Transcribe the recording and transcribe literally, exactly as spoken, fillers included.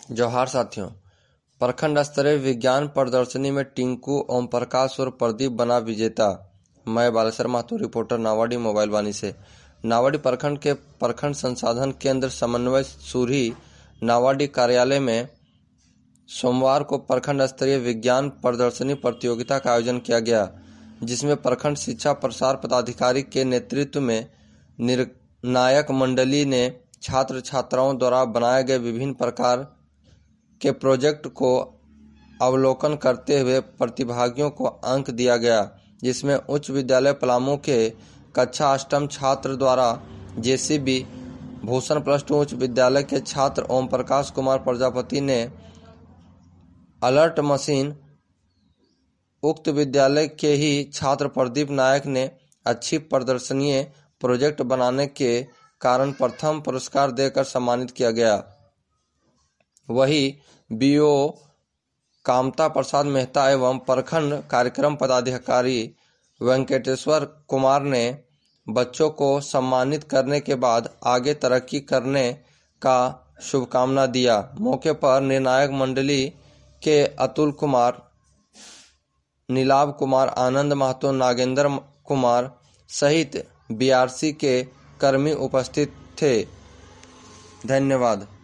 जोहार साथियों, प्रखंड स्तरीय विज्ञान प्रदर्शनी में टिंकू, ओम प्रकाश और प्रदीप बना विजेता। मैं बालेश्वर महतो, रिपोर्टर नावाडी मोबाइल वाणी से। नावाडी प्रखंड के प्रखंड संसाधन केंद्र समन्वय सूरी नावाडी कार्यालय में सोमवार को प्रखंड स्तरीय विज्ञान प्रदर्शनी प्रतियोगिता का आयोजन किया गया, जिसमें प्रखंड शिक्षा प्रसार पदाधिकारी के नेतृत्व में निर्णायक मंडली ने छात्र छात्राओं द्वारा बनाए गए विभिन्न प्रकार के प्रोजेक्ट को अवलोकन करते हुए प्रतिभागियों को अंक दिया गया, जिसमें उच्च विद्यालय पलामू के कक्षा अष्टम छात्र द्वारा जेसीबी, भूषण प्लस टू उच्च विद्यालय के छात्र ओम प्रकाश कुमार प्रजापति ने अलर्ट मशीन, उक्त विद्यालय के ही छात्र प्रदीप नायक ने अच्छी प्रदर्शनीय प्रोजेक्ट बनाने के कारण प्रथम पुरस्कार देकर सम्मानित किया गया। वही बीओ कामता प्रसाद मेहता एवं प्रखंड कार्यक्रम पदाधिकारी वेंकटेश्वर कुमार ने बच्चों को सम्मानित करने के बाद आगे तरक्की करने का शुभकामना दिया। मौके पर निर्णायक मंडली के अतुल कुमार, नीलाभ कुमार, आनंद महतो, नागेंद्र कुमार सहित बीआरसी के कर्मी उपस्थित थे। धन्यवाद।